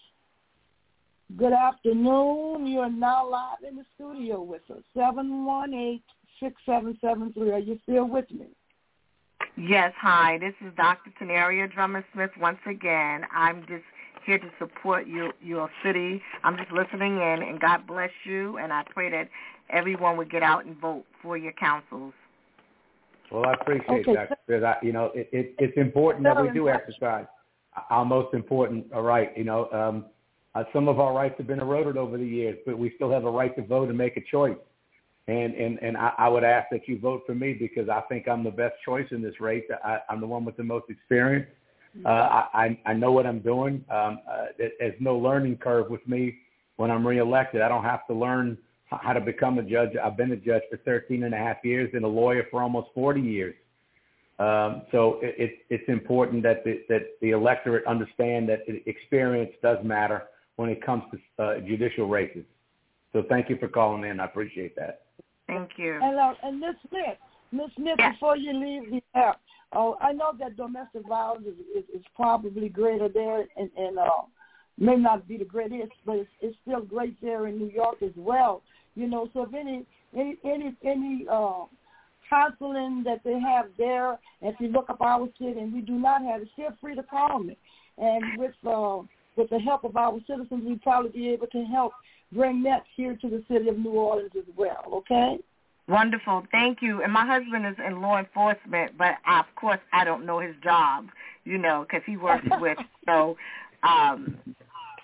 Good afternoon. You are now live in the studio with us. seven one eight, six seven seven three. Are you still with me? Yes, hi. This is Doctor Tenaria Drummond Smith once again. I'm just here to support you, your city. I'm just listening in, and God bless you, and I pray that everyone would get out and vote for your councils. Well, I appreciate okay. that, because I, you know, it, it, it's important that we do exercise our most important right. You know, um, uh, some of our rights have been eroded over the years, but we still have a right to vote and make a choice. And and, and I, I would ask that you vote for me, because I think I'm the best choice in this race. I, I'm the one with the most experience. Uh, I, I know what I'm doing. Um, uh, there's no learning curve with me when I'm reelected. I don't have to learn how to become a judge. I've been a judge for thirteen and a half years and a lawyer for almost forty years. Um, so it, it, it's important that the, that the electorate understand that experience does matter when it comes to uh, judicial races. So thank you for calling in. I appreciate that. Thank you. And, uh, and Miz Smith, Miz Smith, yeah. Before you leave the air, uh, I know that domestic violence is, is, is probably greater there, and, and uh, may not be the greatest, but it's, it's still great there in New York as well. You know, so if any any any any uh, counseling that they have there, if you look up our city and we do not have it, feel free to call me. And with uh, with the help of our citizens, we'd probably be able to help bring that here to the city of New Orleans as well. Okay. Wonderful. Thank you. And my husband is in law enforcement, but I, of course I don't know his job, you know, because he works with. So um,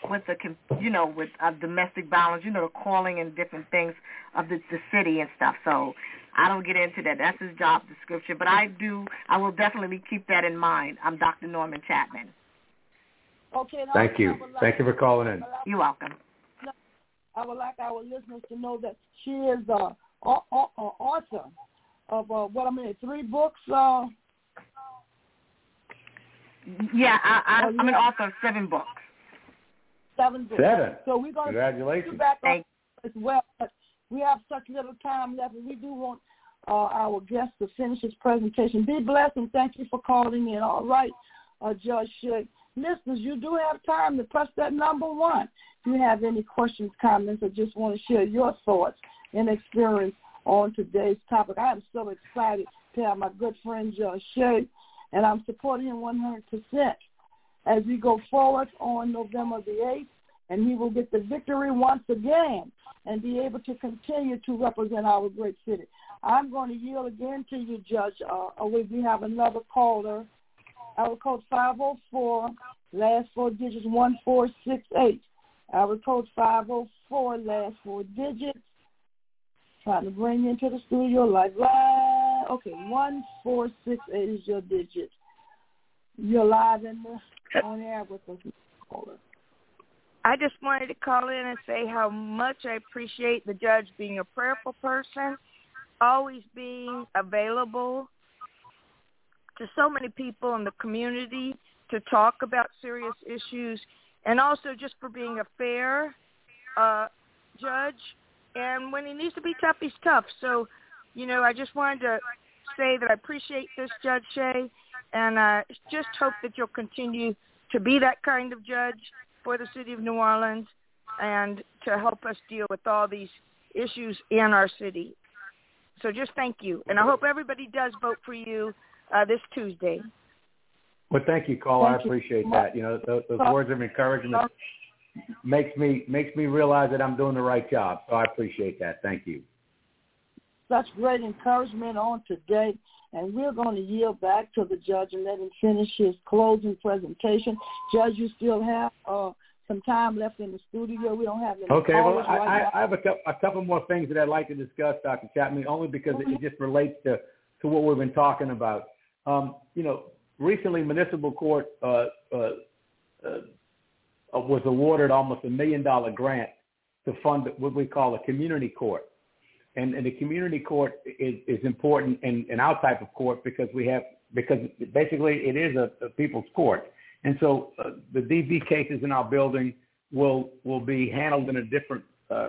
with the, you know, with uh, domestic violence, you know, the calling and different things of the, the city and stuff. So I don't get into that. That's his job description. But I do, I will definitely keep that in mind. I'm Doctor Norman Chapman. Okay. Thank you. Like, Thank you for calling in. You're welcome. I would like our listeners to know that she is uh, an author of, uh, what I mean, three books. Uh, yeah, I, I, I'm an author of seven books. Seven books. Seven. So we're going Congratulations. to back up as well. But we have such little time left, and we do want uh, our guest to finish his presentation. Be blessed, and thank you for calling in. All right, uh, Judge Shea. Listeners, you do have time to press that number one. If you have any questions, comments, or just want to share your thoughts and experience on today's topic. I am so excited to have my good friend Judge Shea, and I'm supporting him one hundred percent as we go forward on November the eighth, and he will get the victory once again and be able to continue to represent our great city. I'm going to yield again to you, Judge. Uh, we have another caller. Our code five oh four, last four digits one four six eight. Our code five oh four, last four digits. Trying to bring you into the studio like live. Okay, one four six eight is your digit. You're live in the, on air with us, caller. I just wanted to call in and say how much I appreciate the judge being a prayerful person, always being available to so many people in the community to talk about serious issues, and also just for being a fair uh, judge. And when he needs to be tough, he's tough. So, you know, I just wanted to say that I appreciate this, Judge Shea, and I just hope that you'll continue to be that kind of judge for the city of New Orleans and to help us deal with all these issues in our city. So just thank you. And I hope everybody does vote for you Uh, this Tuesday. Well, thank you, caller. I appreciate that. You know, those, those words of encouragement makes me makes me realize that I'm doing the right job. So I appreciate that. Thank you. Such great encouragement on today, and we're going to yield back to the judge and let him finish his closing presentation. Judge, you still have uh, some time left in the studio. We don't have any Okay. Well, I, right I, I have a couple, a couple more things that I'd like to discuss, Doctor Chapman, only because it, it just relates to to what we've been talking about. Um, you know, recently municipal court uh, uh, uh, was awarded almost a million dollar grant to fund what we call a community court. And, and the community court is, is important in, in our type of court because we have, because basically it is a, a people's court. And so uh, the D V cases in our building will, will be handled in a different uh,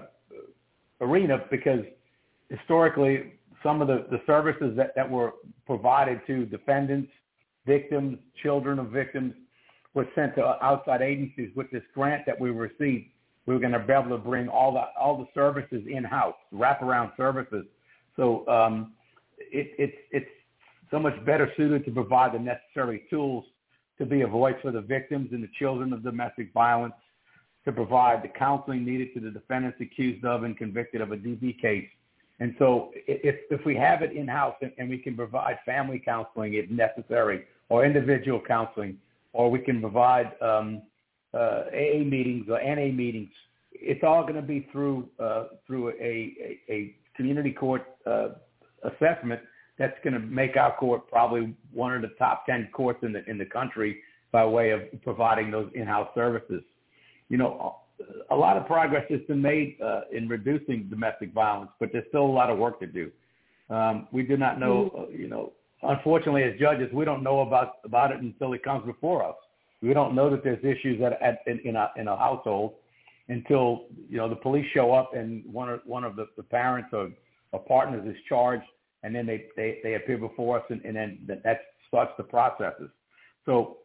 arena because historically some of the, the services that, that were provided to defendants, victims, children of victims were sent to outside agencies. With this grant that we received, we were going to be able to bring all the all the services in-house, wraparound services. So um, it, it's it's so much better suited to provide the necessary tools to be a voice for the victims and the children of domestic violence, to provide the counseling needed to the defendants accused of and convicted of a D V case. And so if if we have it in-house and, and we can provide family counseling if necessary, or individual counseling, or we can provide um, uh, A A meetings or N A meetings, it's all going to be through uh, through a, a, a community court uh, assessment that's going to make our court probably one of the top ten courts in the in the country by way of providing those in-house services. You know, a lot of progress has been made uh, in reducing domestic violence, but there's still a lot of work to do. Um, we do not know, uh, you know, unfortunately as judges, we don't know about, about it until it comes before us. We don't know that there's issues at, at, in, in, a, in a household until, you know, the police show up and one of, one of the, the parents or, or partners is charged, and then they, they, they appear before us, and, and then that starts the processes. So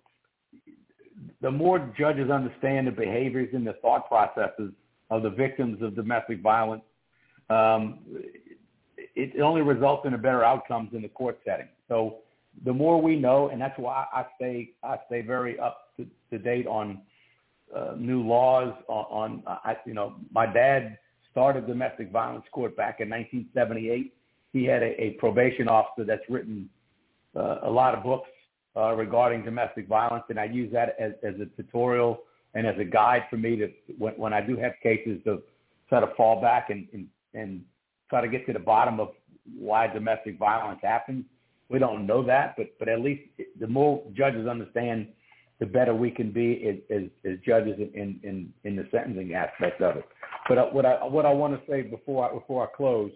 the more judges understand the behaviors and the thought processes of the victims of domestic violence, um, it only results in a better outcomes in the court setting. So the more we know, and that's why I stay I stay very up to, to date on uh, new laws. On, on I, you know, my dad started domestic violence court back in nineteen seventy-eight. He had a, a probation officer that's written uh, a lot of books Uh, regarding domestic violence, and I use that as, as a tutorial and as a guide for me to, when, when I do have cases, to try to fall back and, and, and try to get to the bottom of why domestic violence happens. We don't know that, but, but at least the more judges understand, the better we can be as, as, as judges in, in, in the sentencing aspect of it. But what I, what I want to say before I, before I close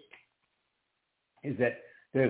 is that there's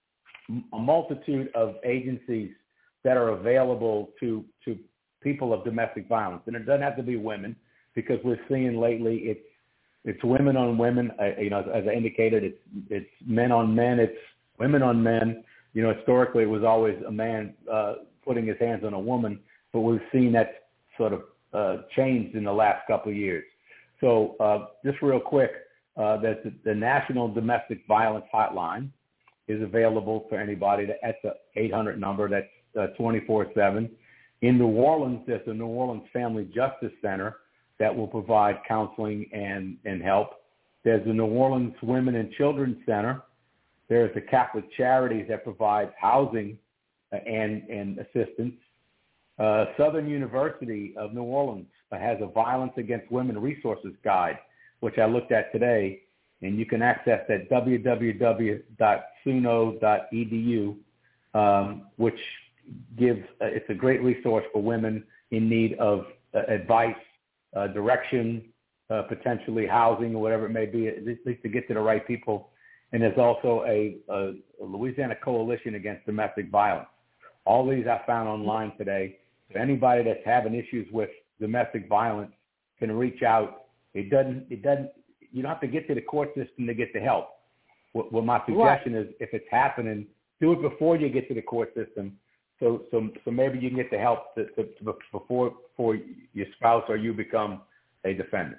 a multitude of agencies that are available to, to people of domestic violence. And it doesn't have to be women, because we're seeing lately it's, it's women on women. Uh, you know, as, as I indicated, it's, it's men on men, it's women on men. You know, historically it was always a man uh, putting his hands on a woman, but we've seen that sort of uh, changed in the last couple of years. So uh, just real quick, uh, that the, the National Domestic Violence Hotline is available for anybody. That's the eight hundred number. That's uh, twenty-four seven. In New Orleans, there's the New Orleans Family Justice Center that will provide counseling and, and help. There's the New Orleans Women and Children's Center. There's the Catholic Charities that provides housing and, and assistance. Uh, Southern University of New Orleans has a Violence Against Women Resources Guide, which I looked at today, and you can access at w w w dot suno dot e d u, um, which gives, uh, it's a great resource for women in need of uh, advice, uh, direction, uh, potentially housing or whatever it may be, at least to get to the right people. And there's also a, a, a Louisiana Coalition Against Domestic Violence. All these I found online today. So anybody that's having issues with domestic violence can reach out. It doesn't, it doesn't, you don't have to get to the court system to get the help. What, what my suggestion right. is, if it's happening, do it before you get to the court system. So, so, so maybe you can get the help to, to, to before, before your spouse or you become a defendant.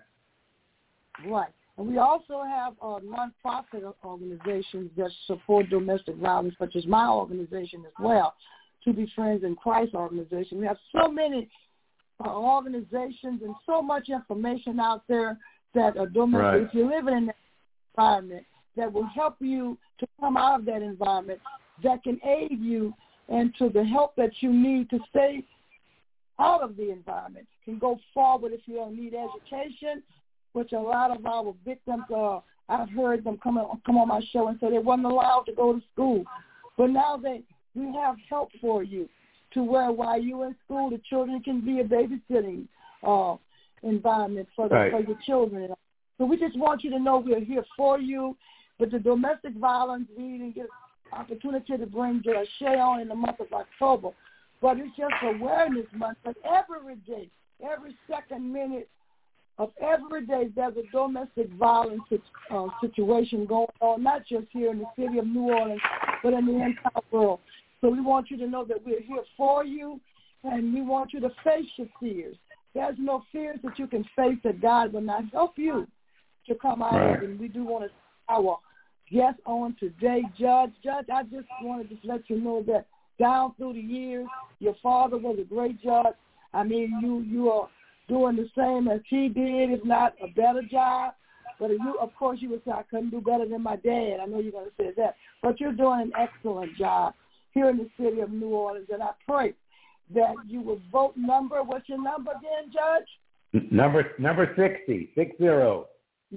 Right. And we also have uh, nonprofit organizations that support domestic violence, such as my organization as well, To Be Friends in Christ organization. We have so many uh, organizations and so much information out there that are domestic. Right. If you're living in that environment, that will help you to come out of that environment, that can aid you and to the help that you need to stay out of the environment, can go forward if you don't need education, which a lot of our victims, uh, I've heard them come on, come on my show and say they weren't allowed to go to school. But now that we have help for you to where while you're in school, the children can be a babysitting uh, environment for, the, right. for your children. So we just want you to know we're here for you. But the domestic violence, we didn't get an opportunity to bring Judge Shea on in the month of October. But it's just awareness month. But every day, every second minute of every day, there's a domestic violence uh, situation going on, not just here in the city of New Orleans, but in the entire world. So we want you to know that we're here for you, and we want you to face your fears. There's no fears that you can face that God will not help you to come out right. of. And we do want to our guest on today, Judge. Judge, I just wanted to let you know that down through the years, your father was a great judge. I mean, you you are doing the same as he did, if not a better job. But you, of course, you would say, I couldn't do better than my dad. I know you're going to say that. But you're doing an excellent job here in the city of New Orleans, and I pray that you will vote number. What's your number again, Judge? Number number sixty, six zero.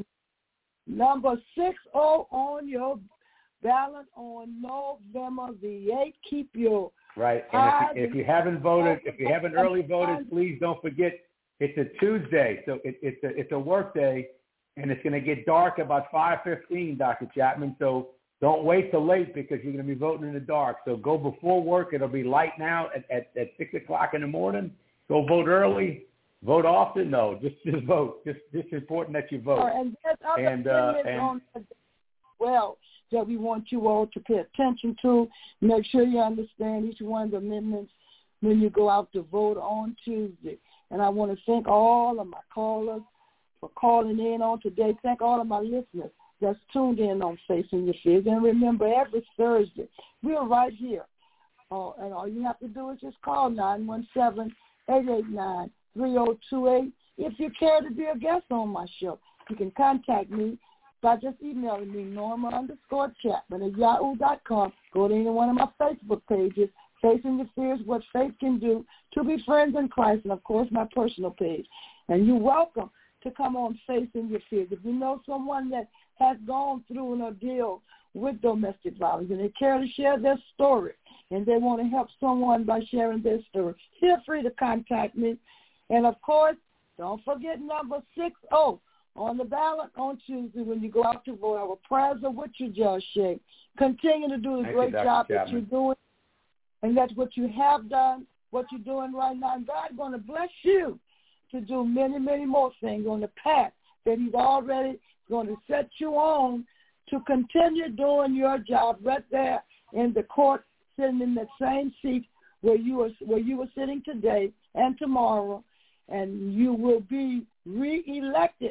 Number six zero on your ballot on November the eighth. Keep your right. And if you, if you haven't voted, if you haven't early voted, please don't forget it's a Tuesday, so it, it's a it's a work day, and it's going to get dark about five fifteen, Doctor Chapman. So don't wait till late because you're going to be voting in the dark. So go before work. It'll be light now at, at, at six o'clock in the morning. Go vote early. Vote often? No, just just vote. Just just important that you vote. Oh, and there's other and, uh, and on well that we want you all to pay attention to. Make sure you understand each one of the amendments when you go out to vote on Tuesday. And I want to thank all of my callers for calling in on today. Thank all of my listeners that's tuned in on Facing Your Fears. And remember, every Thursday, we're right here. Uh, and all you have to do is just call nine one seven, eight eight nine, three oh two eight. If you care to be a guest on my show, you can contact me by just emailing me, Norma underscore Chapman at yahoo dot com. Go to any one of my Facebook pages, Facing Your Fears, What Faith Can Do, To Be Friends in Christ, and, of course, my personal page. And you're welcome to come on Facing Your Fears. If you know someone that has gone through an ordeal with domestic violence and they care to share their story and they want to help someone by sharing their story, feel free to contact me. And, of course, don't forget number six oh on the ballot on Tuesday when you go out to vote. Our prayers are with you, Judge Shea. Continue to do the Thank great you, job Chapman. that you're doing, and that's what you have done, what you're doing right now. And God's going to bless you to do many, many more things on the path that he's already going to set you on to continue doing your job right there in the court, sitting in that same seat where you were, where you were sitting today and tomorrow, and you will be reelected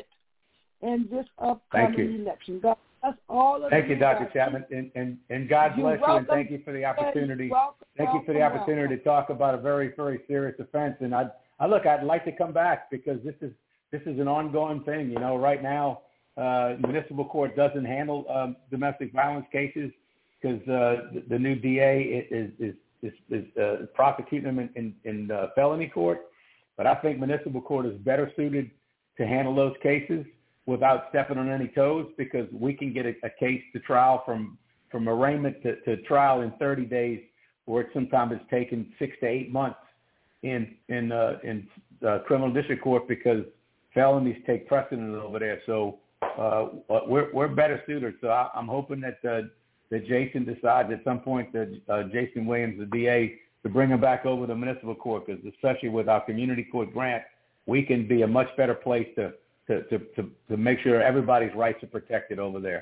in this upcoming election. God bless all of you. Thank you, Doctor Chapman, and, and, and God bless you, and thank you for the opportunity. Thank you for the opportunity to talk about a very, very serious offense. And I, I look, I'd like to come back because this is this is an ongoing thing. You know, right now, uh, municipal court doesn't handle um, domestic violence cases because uh, the, the new D A is is is, is uh, prosecuting them in in, in uh, felony court. But I think municipal court is better suited to handle those cases without stepping on any toes, because we can get a, a case to trial from, from arraignment to, to trial in thirty days, where it sometimes it's taken six to eight months in in uh, in uh, criminal district court because felonies take precedent over there. So uh, we're we're better suited. So I, I'm hoping that uh, that Jason decides at some point that uh, Jason Williams, the D A, to bring him back over to municipal court, because especially with our community court grant, we can be a much better place to To, to, to, to make sure everybody's rights are protected over there.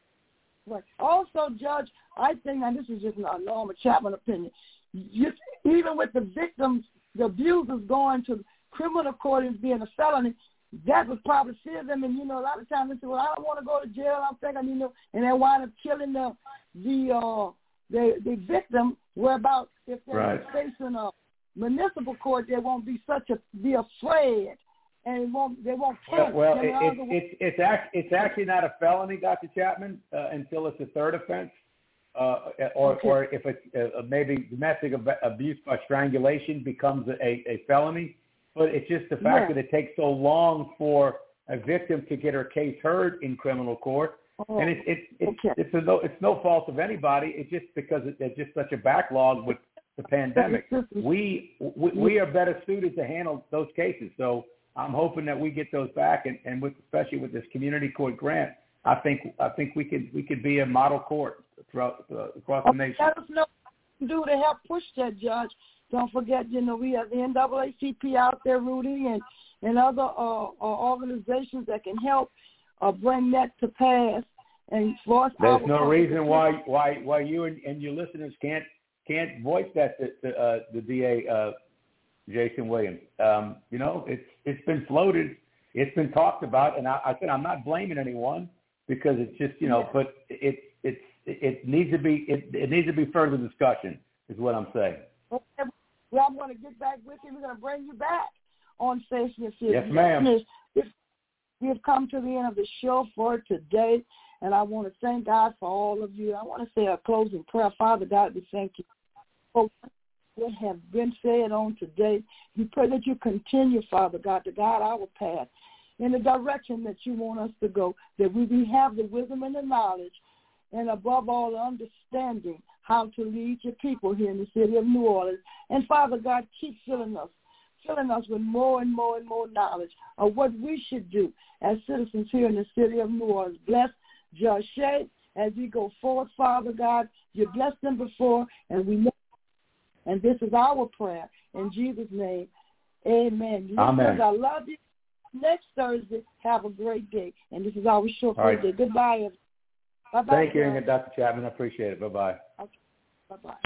Right. Also, Judge, I think, and this is just a Norma Chapman opinion, you, even with the victims, the abusers going to criminal court and being a felony, that would probably fear them. And, you know, a lot of times they say, well, I don't want to go to jail. I'm thinking, you know, and they wind up killing the the uh, the, the victim, whereabout if they're right. facing a municipal court, they won't be such a, be afraid. And it won't, they won't count. Well, well it, it, it's it's act, it's actually not a felony, Doctor Chapman, uh, until it's a third offense, uh, or okay. or if it's uh, maybe domestic abuse by strangulation becomes a, a felony. But it's just the fact yeah. that it takes so long for a victim to get her case heard in criminal court, oh, and it's it's it's, okay. it's, a no, it's no fault of anybody. It's just because it, there's just such a backlog with the pandemic. we, we we are better suited to handle those cases. So I'm hoping that we get those back, and, and with, especially with this community court grant, I think I think we could we could be a model court throughout uh, across the nation. Let us know what you can do to help push that, Judge. Don't forget, you know, we have the N double A C P out there, Rudy, and and other uh, uh, organizations that can help uh, bring that to pass. And for us, there's no reason why why why you and, and your listeners can't can't voice that to, to uh, the D A. Uh, Jason Williams. Um, you know, it's it's been floated, it's been talked about, and I, I said I'm not blaming anyone because it's just you know, yeah. but it it's it needs to be it, it needs to be further discussion is what I'm saying. Okay. Well, I'm going to get back with you. We're going to bring you back on Facing Your Fears. Yes, ma'am. We have come to the end of the show for today, and I want to thank God for all of you. I want to say a closing prayer. Father God, we thank you for what have been said on today. We pray that you continue, Father God, to guide our path in the direction that you want us to go, that we have the wisdom and the knowledge, and above all, the understanding how to lead your people here in the city of New Orleans. And, Father God, keep filling us, filling us with more and more and more knowledge of what we should do as citizens here in the city of New Orleans. Bless Judge Shea as we go forward, Father God. You blessed them before, and we know. And this is our prayer. In Jesus' name, amen. Amen. Listeners, I love you. Next Thursday, have a great day. And this is our show for right. today. Goodbye. Bye-bye. Thank you, Doctor Chapman. I appreciate it. Bye-bye. Okay. Bye-bye.